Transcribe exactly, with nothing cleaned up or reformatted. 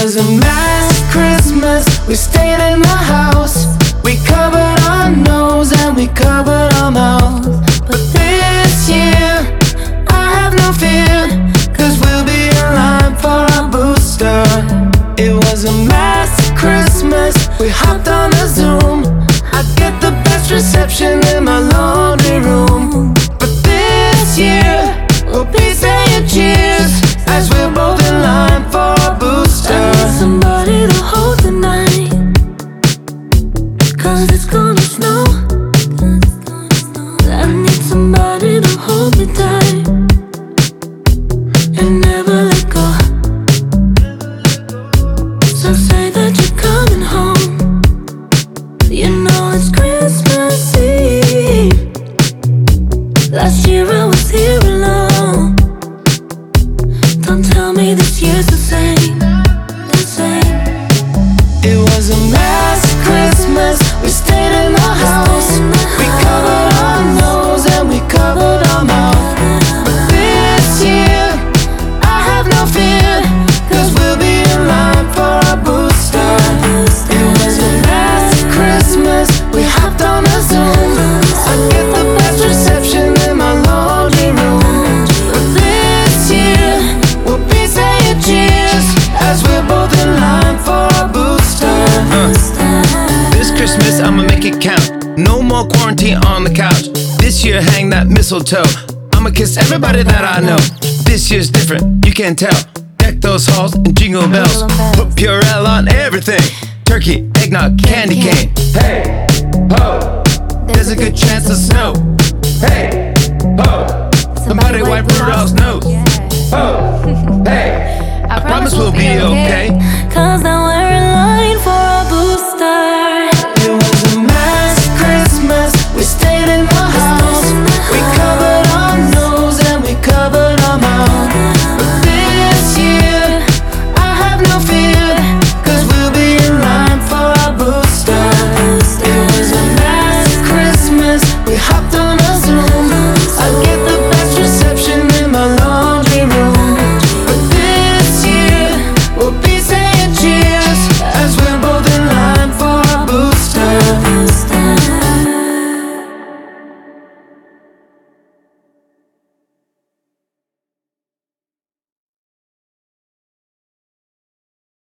was a last Christmas, we stayed in the house. We covered our nose and we covered our mouth. But this year, I have no fear, cause we'll be in line for our booster. It was a last Christmas, we hopped on a Zoom. I get the best reception in my laundry room. But this year, we'll be saying cheers as we're both in line for a booster. I need somebody to hold the night, cause it's gonna snow. I need somebody to hold me tight and never let go. So say that you're coming home. You know it's Christmas Eve. Last year I was here alone. Don't tell me this year's the same, the same. It was a last Christmas, we stayed in the house. We covered our nose and we covered our mouth. But this year, I have no fear, cause we'll be in line for a booster. It was a last Christmas, we hopped on a Zoom. I get the best reception in my laundry room. But this year, we'll be saying cheers as we're both in line for a booster. Uh, this Christmas I'ma make it count. No more quarantine on the couch. This year hang that mistletoe. I'ma kiss everybody that I know. This year's different, you can tell. Deck those halls and jingle bells. Put Purell on everything. Turkey, eggnog, candy cane. Hey, ho, there's a good chance of snow. Hey, ho, somebody wipe Rudolph's nose. Ho, hey, I promise we'll be okay. Cause now